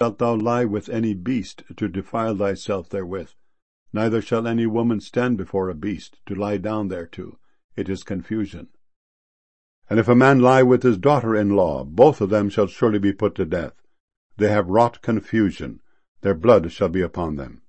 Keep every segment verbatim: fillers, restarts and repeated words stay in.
shalt thou lie with any beast, to defile thyself therewith. Neither shall any woman stand before a beast, to lie down thereto. It is confusion. And if a man lie with his daughter-in-law, both of them shall surely be put to death. They have wrought confusion. Their blood shall be upon them.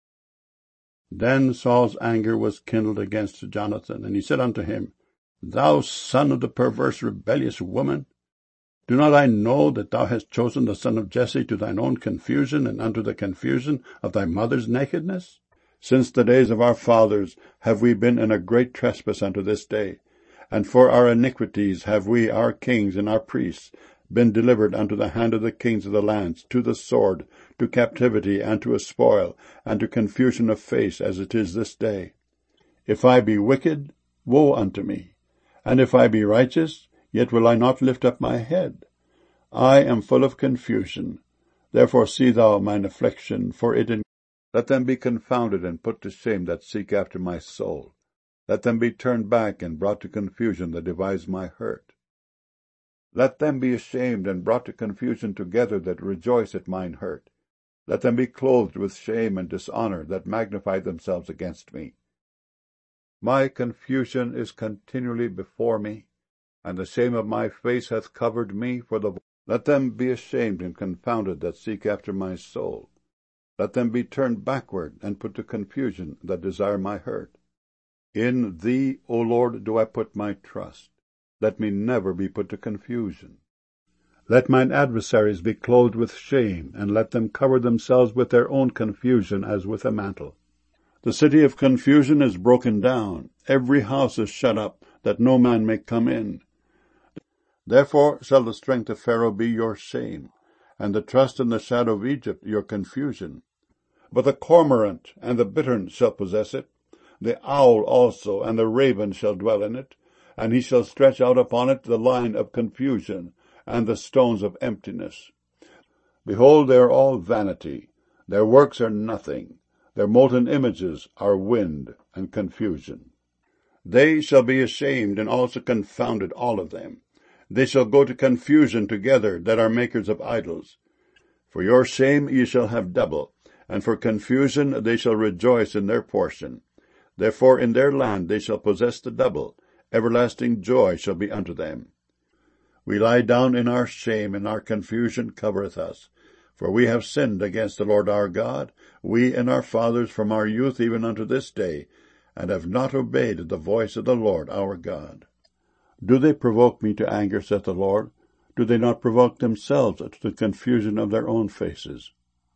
Then Saul's anger was kindled against Jonathan, and he said unto him, Thou son of the perverse rebellious woman, do not I know that thou hast chosen the son of Jesse to thine own confusion, and unto the confusion of thy mother's nakedness? Since the days of our fathers have we been in a great trespass unto this day, and for our iniquities have we, our kings and our priests, been delivered unto the hand of the kings of the lands, to the sword, to captivity, and to a spoil, and to confusion of face, as it is this day. If I be wicked, woe unto me, and if I be righteous, yet will I not lift up my head. I am full of confusion. Therefore see thou mine affliction, for it in Let them be confounded and put to shame that seek after my soul. Let them be turned back and brought to confusion that devise my hurt. Let them be ashamed and brought to confusion together that rejoice at mine hurt. Let them be clothed with shame and dishonour that magnify themselves against me. My confusion is continually before me, and the shame of my face hath covered me for the Let them be ashamed and confounded that seek after my soul. Let them be turned backward and put to confusion that desire my hurt. In thee, O Lord, do I put my trust. Let me never be put to confusion. Let mine adversaries be clothed with shame, and let them cover themselves with their own confusion as with a mantle. The city of confusion is broken down. Every house is shut up, that no man may come in. Therefore shall the strength of Pharaoh be your shame, and the trust in the shadow of Egypt your confusion. But the cormorant and the bittern shall possess it, the owl also and the raven shall dwell in it, and he shall stretch out upon it the line of confusion, and the stones of emptiness. Behold, they are all vanity, their works are nothing, their molten images are wind and confusion. They shall be ashamed and also confounded, all of them. They shall go to confusion together that are makers of idols. For your shame ye shall have double, and for confusion they shall rejoice in their portion. Therefore in their land they shall possess the double. Everlasting joy shall be unto them. We lie down in our shame, and our confusion covereth us. For we have sinned against the Lord our God, we and our fathers from our youth even unto this day, and have not obeyed the voice of the Lord our God. Do they provoke me to anger, saith the Lord? Do they not provoke themselves to the confusion of their own faces?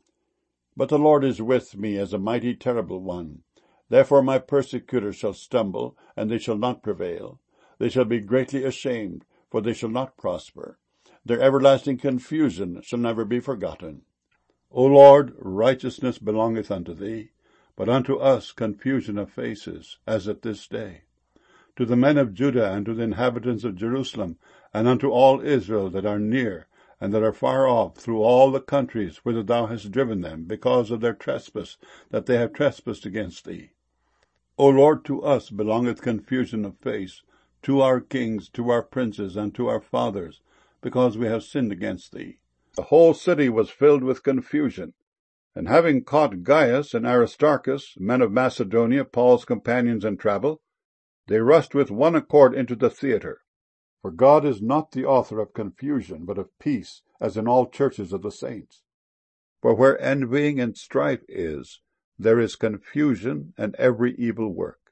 But the Lord is with me as a mighty terrible one. Therefore my persecutors shall stumble, and they shall not prevail. They shall be greatly ashamed, for they shall not prosper. Their everlasting confusion shall never be forgotten. O Lord, righteousness belongeth unto thee, but unto us confusion of faces, as at this day. To the men of Judah and to the inhabitants of Jerusalem, and unto all Israel that are near, and that are far off, through all the countries whither thou hast driven them, because of their trespass, that they have trespassed against thee. O Lord, to us belongeth confusion of face, to our kings, to our princes, and to our fathers, because we have sinned against thee. The whole city was filled with confusion. And having caught Gaius and Aristarchus, men of Macedonia, Paul's companions in travel, they rushed with one accord into the theatre. For God is not the author of confusion, but of peace, as in all churches of the saints. For where envying and strife is, there is confusion and every evil work.